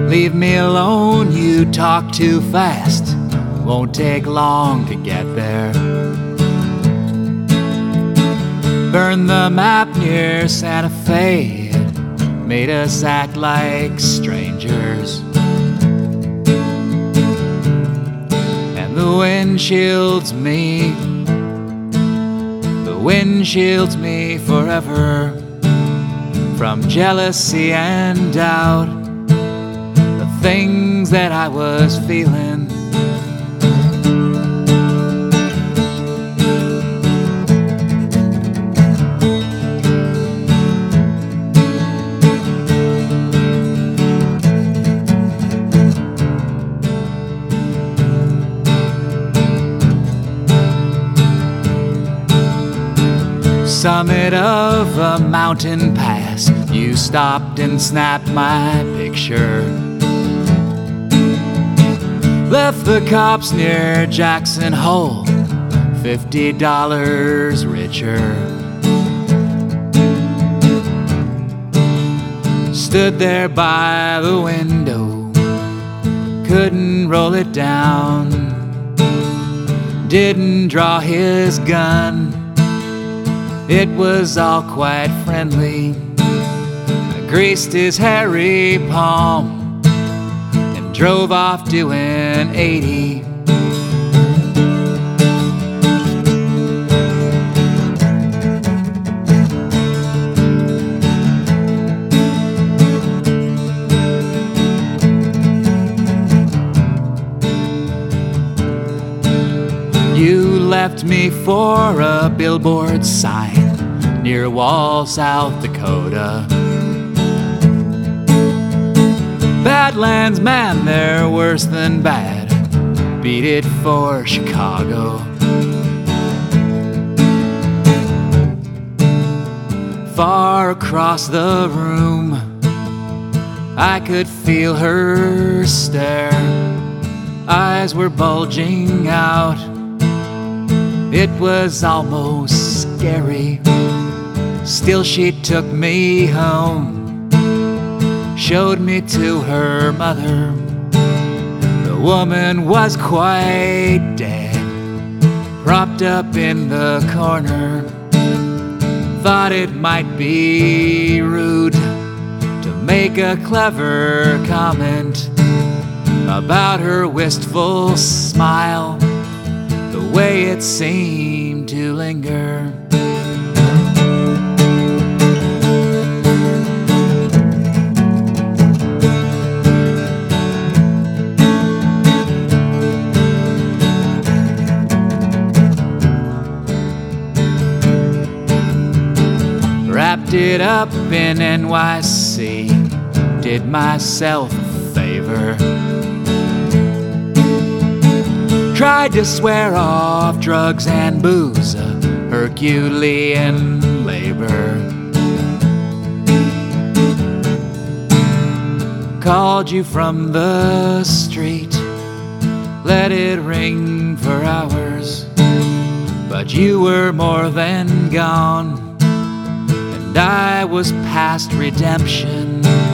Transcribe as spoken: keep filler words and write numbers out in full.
Leave me alone, you talk too fast. Won't take long to get there. Burned the map near Santa Fe. It made us act like strangers. And the wind shields me. The wind shields me forever from jealousy and doubt. The things that I was feeling. Summit of a mountain pass, you stopped and snapped my picture. Left the cops near Jackson Hole, fifty dollars richer. Stood there by the window, couldn't roll it down. Didn't draw his gun, it was all quite friendly. I greased his hairy palm and drove off doing eighty. You left me for a billboard sign near Wall, South Dakota. Badlands, man, they're worse than bad. Beat it for Chicago. Far across the room, I could feel her stare. Eyes were bulging out. It was almost scary. Still she took me home, showed me to her mother. The woman was quite dead, propped up in the corner. Thought it might be rude to make a clever comment about her wistful smile, the way it seemed to linger. Wrapped it up in N Y C, did myself a favor. Tried to swear off drugs and booze, a Herculean labor. Called you from the street, let it ring for hours, but you were more than gone, and I was past redemption.